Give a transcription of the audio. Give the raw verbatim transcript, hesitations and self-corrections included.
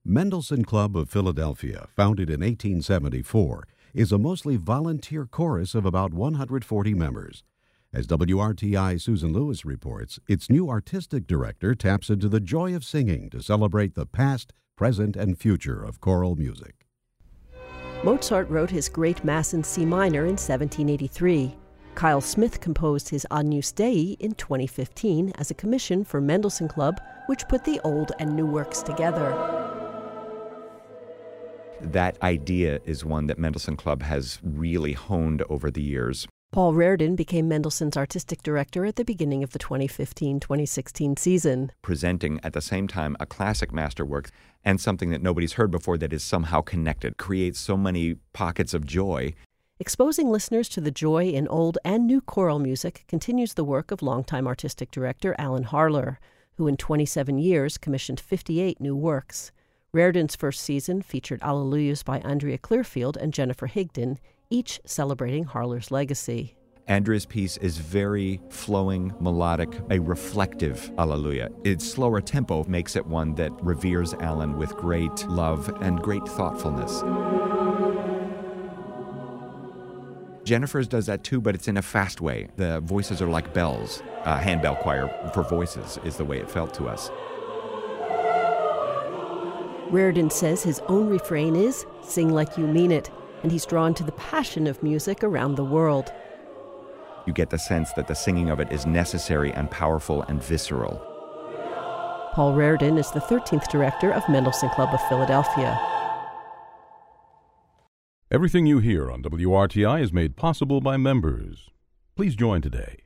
Mendelssohn Club of Philadelphia, founded in eighteen seventy-four, is a mostly volunteer chorus of about one hundred forty members. As W R T I Susan Lewis reports, its new artistic director taps into the joy of singing to celebrate the past, present, and future of choral music. Mozart wrote his Great Mass in C minor in seventeen eighty-three. Kyle Smith composed his Agnus Dei in twenty fifteen as a commission for Mendelssohn Club, which put the old and new works together. That idea is one that Mendelssohn Club has really honed over the years. Paul Reardon became Mendelssohn's artistic director at the beginning of the twenty fifteen twenty sixteen season. Presenting at the same time a classic masterwork and something that nobody's heard before that is somehow connected, creates so many pockets of joy. Exposing listeners to the joy in old and new choral music continues the work of longtime artistic director Alan Harler, who in twenty-seven years commissioned fifty-eight new works. Reardon's first season featured Alleluias by Andrea Clearfield and Jennifer Higdon, each celebrating Harler's legacy. Andrea's piece is very flowing, melodic, a reflective Alleluia. Its slower tempo makes it one that reveres Alan with great love and great thoughtfulness. Jennifer's does that too, but it's in a fast way. The voices are like bells. A handbell choir for voices is the way it felt to us. Reardon says his own refrain is, "Sing like you mean it," and he's drawn to the passion of music around the world. You get the sense that the singing of it is necessary and powerful and visceral. Paul Reardon is the thirteenth director of Mendelssohn Club of Philadelphia. Everything you hear on W R T I is made possible by members. Please join today.